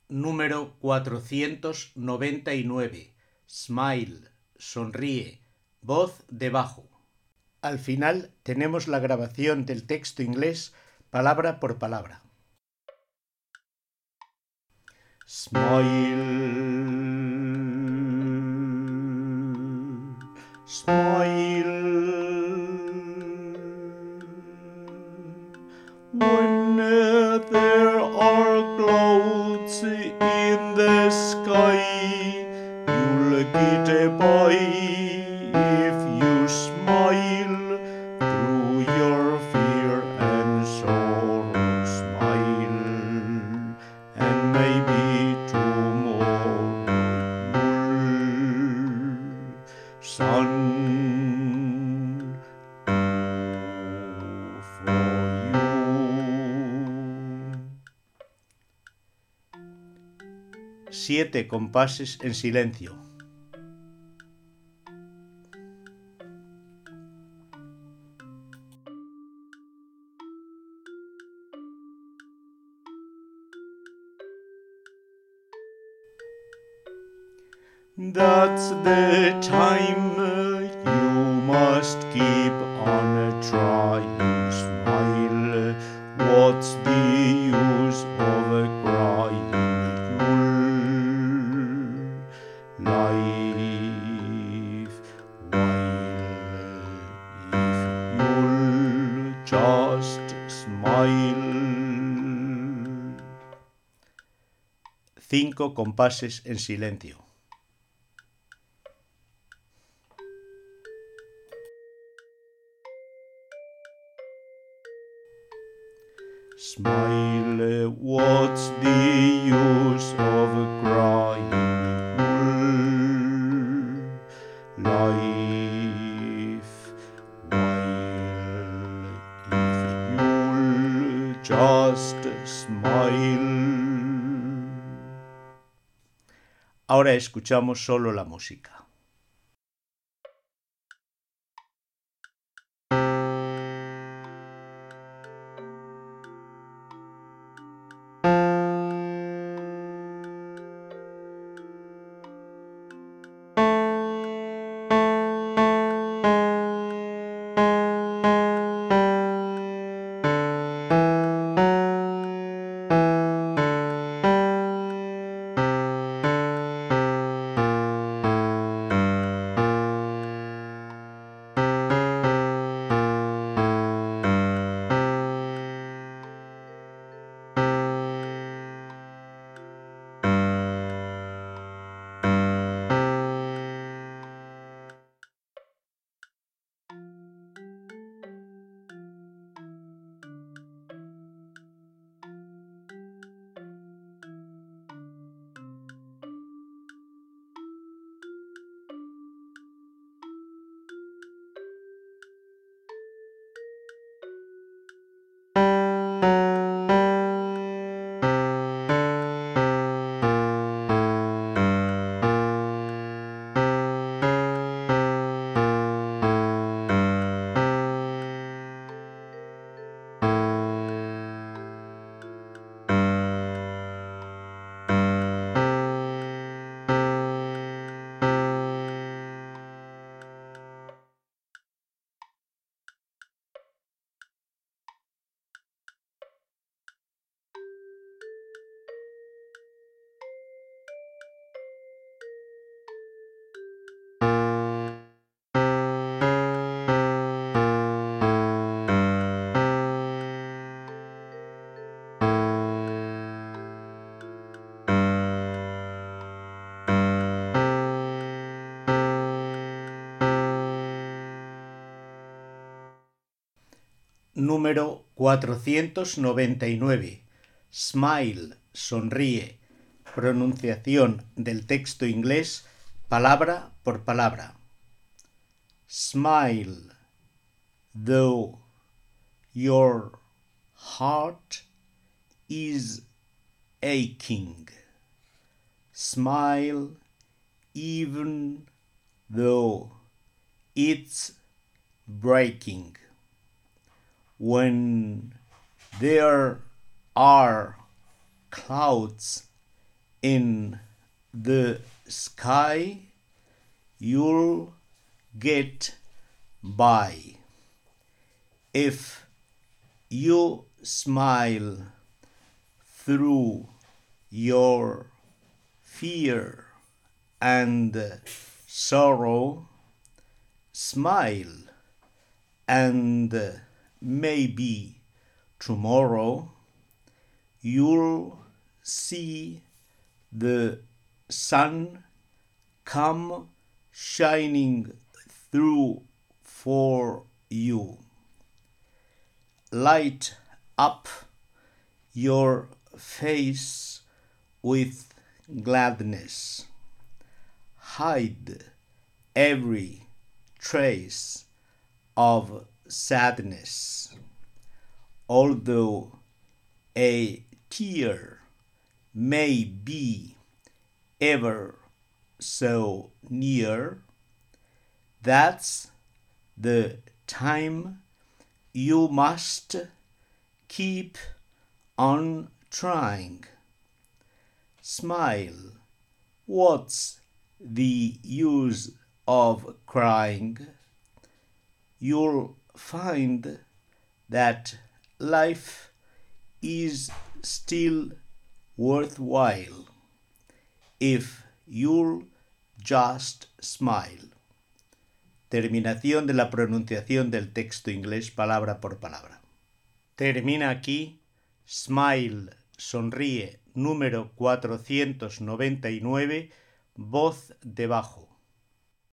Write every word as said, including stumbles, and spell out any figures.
Número cuatrocientos noventa y nueve. Smile, sonríe, voz de bajo. Al final tenemos la grabación del texto inglés palabra por palabra. Smile, smile. When there are clouds in the sky, you'll get by if you smile through your fear and sorrow. Smile, and maybe tomorrow you'll sun Siete compases en silencio. That's the time you must keep on trying. Smile, what's the use of crying? Life, while if you'll just smile. Cinco compases en silencio. Smile, what's the use of crying? Life, while if you'll just smile. Ahora escuchamos solo la música. Número cuatrocientos noventa y nueve. Smile, sonríe. Pronunciación del texto inglés, palabra por palabra. Smile, though your heart is aching. Smile, even though it's breaking. When there are clouds in the sky, you'll get by. If you smile through your fear and sorrow, smile, and maybe tomorrow you'll see the sun come shining through for you. Light up your face with gladness. Hide every trace of sadness. Although a tear may be ever so near, that's the time you must keep on trying. Smile. What's the use of crying? You'll find that life is still worthwhile if you'll just smile. Terminación de la pronunciación del texto inglés palabra por palabra. Termina aquí Smile, sonríe, número cuatrocientos noventa y nueve, voz de bajo.